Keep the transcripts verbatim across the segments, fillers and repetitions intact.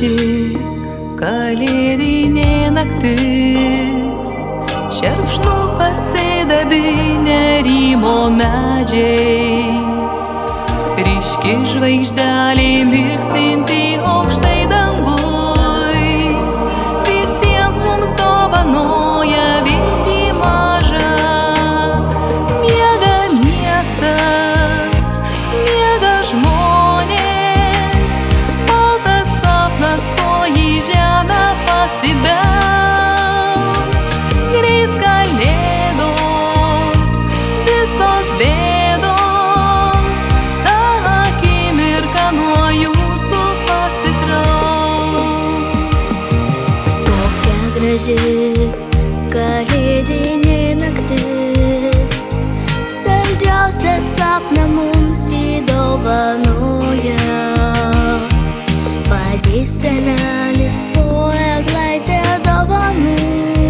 graži kalėdinė naktis, šerkšnų pasidabinę rymo medžiai, ryški žvaigždelė mirksinti aukštai dangui, visiems mums dovanoja viltį mažą. Miega miestas, miega žmonės, baltas sapnas toji žemę pasibels. Greit kalėdos, visos bėdos, ta akimirka nuo jūsų pasitrauks. Tokia graži kalėdinė naktis, saldžiausią sapną mums įdovanoja. Padės senelis po eglaitę dovanų,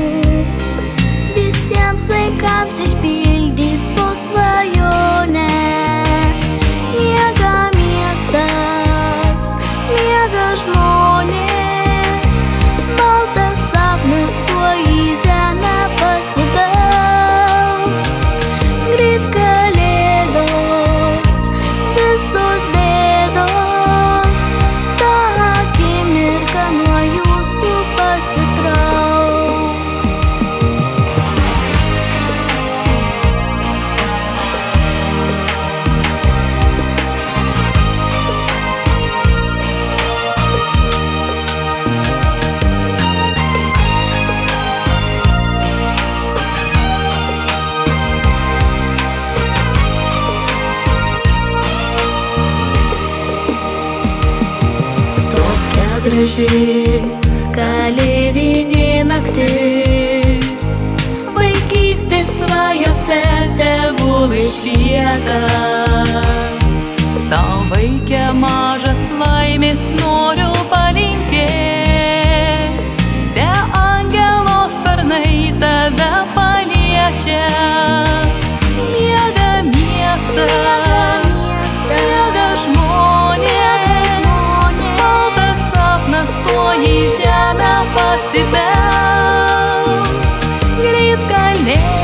visiems vaikams išpildys po svajonę. Miega miestas, miega žmonės, baltas sapnas tuoj į žemę pasibels. Greit kalėdos, visos bėdos, ta akimirka nuo jūsų pasitrauks. Tokia graži kalėdinė naktis, vaikystės svajose tegul išlieka. Tau vaike mažas laimės noriu palinkėt, te angelo sparnai tave paliečia. Miega miestas, miega žmonės, baltas sapnas tuoj į žemę pasibels. Greit kalėdos.